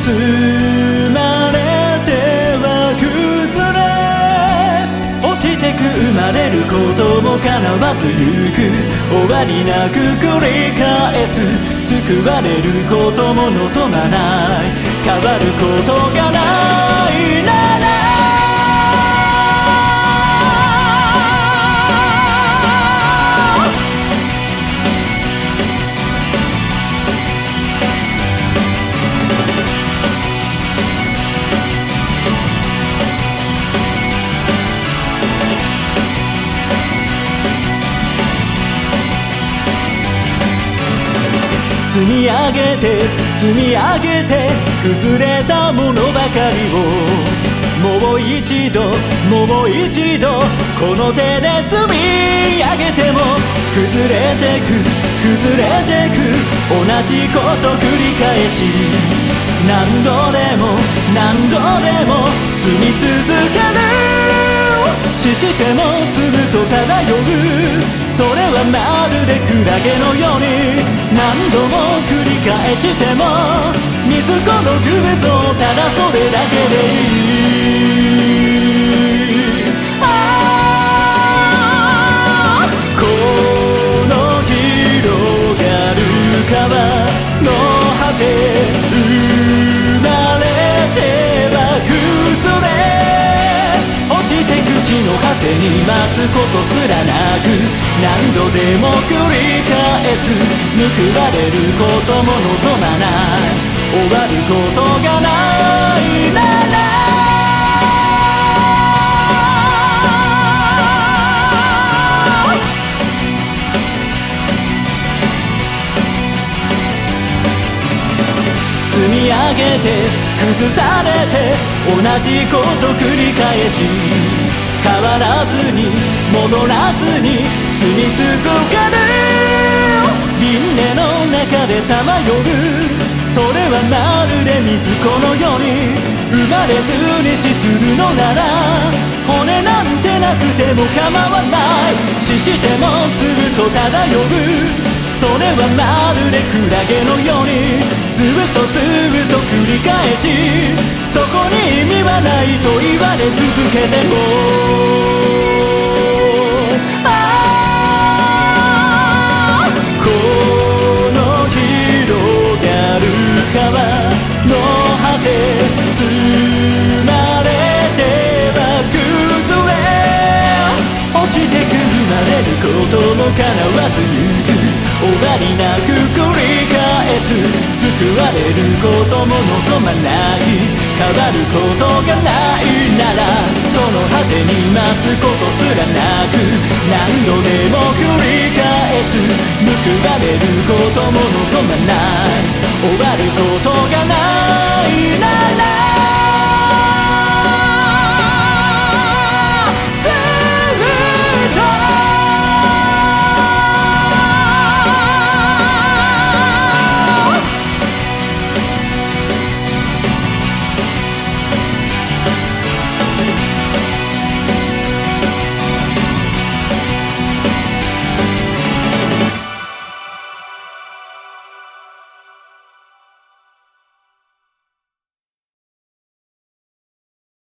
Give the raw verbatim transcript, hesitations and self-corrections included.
積まれては崩れ落ちてく生まれることも叶わずゆく終わりなく繰り返す救われることも望まない変わることがないなら積み上げて積み上げて崩れたものばかりをもう一度もう一度この手で積み上げても崩れてく崩れてく同じこと繰り返し何度でも何度でも積み続ける死してもずっと漂うそれはまるでクラゲのように何度も繰り返しても水子の偶像ただそれだけでいいああこの広がる川の果て生まれては崩れ落ちてく死の果てに待つことすらなく何度でも繰り返す報われることも望まない終わることがないなら積み上げて崩されて同じこと繰り返し変わらずに戻らずに積み続ける輪廻の中でさまようそれはまるで水子のように生まれずに死するのなら骨なんてなくても構わない死してもずっと漂うそれはまるでクラゲのようにずっとずっと繰り返しそこに意味はないと言われ続けてもこの広がる川の果て積まれては崩れ落ちてく生まれることも叶わずゆく終わりなく繰り返す救われることも望まない変わることがないならその果てに待つことすらなく何度でも繰り返す報われることも望まない終わることがないなら